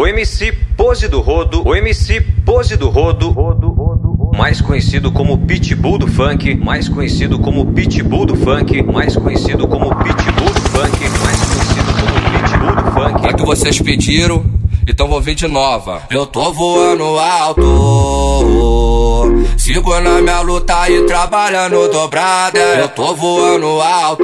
O MC Pose do Rodo, o MC Pose do Rodo, mais conhecido como Pitbull do Funk, mais conhecido como Pitbull do Funk, mais conhecido como Pitbull do Funk, mais conhecido como Pitbull do Funk. É que vocês pediram, então vou vir de nova. Eu tô voando alto, sigo na minha luta e trabalhando dobrada. Eu tô voando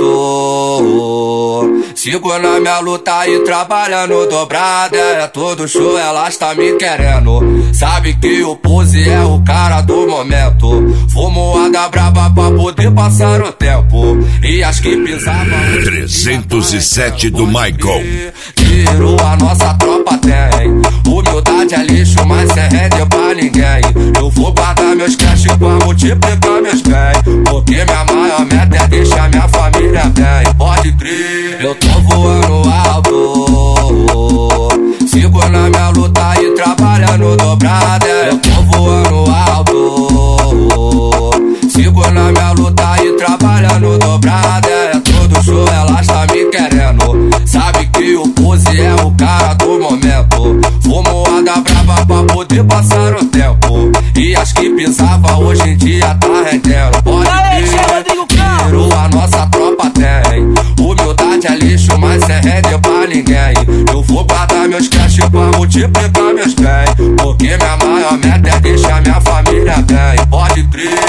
alto, sigo na minha luta e trabalhando dobrada. É todo show, elas tá me querendo. Sabe que o Pose é o cara do momento. Fumoada braba pra poder passar o tempo. E as que pisavam 307 do Michael. Tiro a nossa tropa tem. Humildade é lixo, mas cê rende pra ninguém. Eu vou guardar meus cash pra multiplicar meus bens. Porque minha maior meta é deixar minha família bem. Pode crer, eu tô voando alto, sigo na minha luta e trabalhando dobrada. Eu tô voando alto, sigo na minha luta e trabalhando dobrada. É todo show, elas tá me querendo. Sabe que o Pose é o cara do momento. Fumoada brava pra poder passar o tempo. E as que pisava hoje em dia tá rendendo. Pode crer, tiro a nossa tropa tem. Humildade é lixo, mas cê rende pra ninguém. Eu vou guardar meus cash pra multiplicar meus bens. Porque minha maior meta é deixar minha família bem. Pode crer.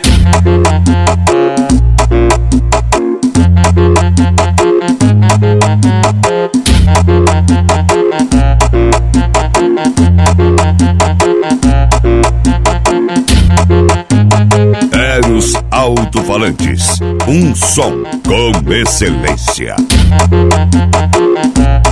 Eros Alto-Falantes, um som com excelência.